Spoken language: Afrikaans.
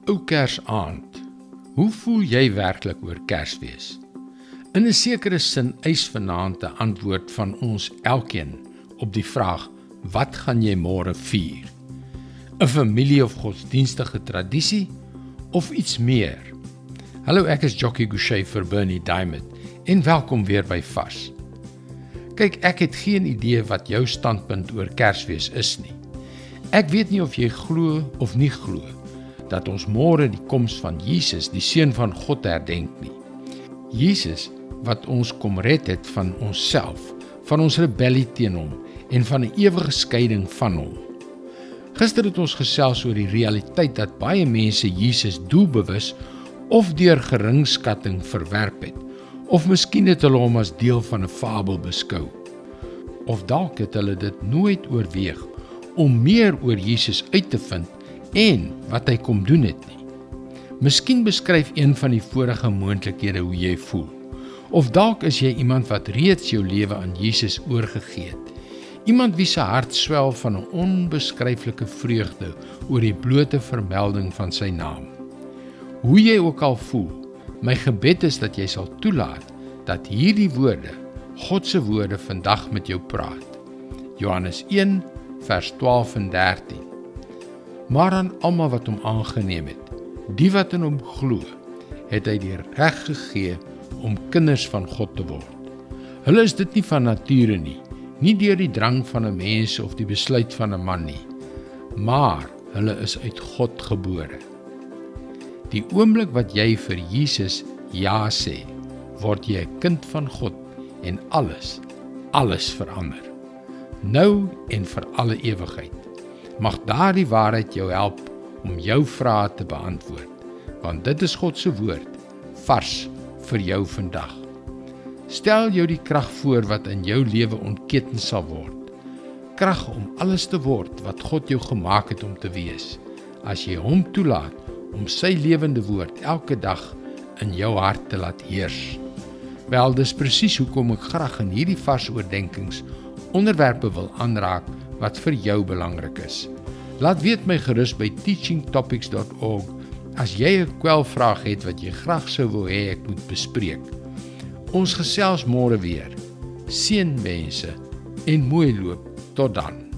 Ou Kersaand, hoe voel jy werklik oor Kersfees? In 'n sekere sin eis vanaand 'n antwoord van ons elkeen op die vraag, wat gaan jy môre vier? 'n Familie of godsdienstige tradisie of iets meer? Hallo, ek is Jockey Gouchee vir Bernie Diamond en welkom weer by Vars. Kyk, ek het geen idee wat jou standpunt oor Kersfees is nie. Ek weet nie of jy glo of nie glo dat ons môre die koms van Jesus, die Seun van God, herdenk nie. Jesus wat ons kom red het van onsself, van ons rebellie teen hom en van 'n ewige skeiding van hom. Gister het ons gesels oor die realiteit dat baie mense Jesus doelbewus of deur geringskatting verwerp het, of miskien het hulle hom as deel van 'n fabel beskou. Of dalk het hulle dit nooit oorweeg om meer oor Jesus uit te vind en wat hy kom doen het nie. Miskien beskryf een van die vorige moontlikhede hoe jy voel. Of dalk is jy iemand wat reeds jou lewe aan Jesus oorgegee het. Iemand wie se hart swel van 'n onbeskryflike vreugde oor die blote vermelding van sy naam. Hoe jy ook al voel, my gebed is dat jy sal toelaat dat hierdie woorde, God se woorde, vandag met jou praat. Johannes 1 vers 12 en 13. Maar aan almal wat hom aangeneem het, die wat in hom glo, het hy die reg gegee om kinders van God te word. Hulle is dit nie van nature nie deur die drang van 'n mens of die besluit van 'n man nie, maar hulle is uit God gebore. Die oomblik wat jy vir Jesus ja sê, word jy 'n kind van God en alles verander. Nou en vir alle ewigheid. Mag daardie waarheid jou help om jou vrae te beantwoord, want dit is God se woord, vars vir jou vandag. Stel jou die krag voor wat in jou lewe ontketen sal word. Krag om alles te word wat God jou gemaak het om te wees, as jy hom toelaat om sy lewende woord elke dag in jou hart te laat heers. Wel, dis presies hoekom ek graag in hierdie vars oordenkings onderwerpe wil aanraak wat vir jou belangrik is. Laat weet my gerus by teachingtopics.org as jy 'n kwelvraag het wat jy graag sou wil hê ek moet bespreek. Ons gesels môre weer. Seënwense en mooi loop tot dan.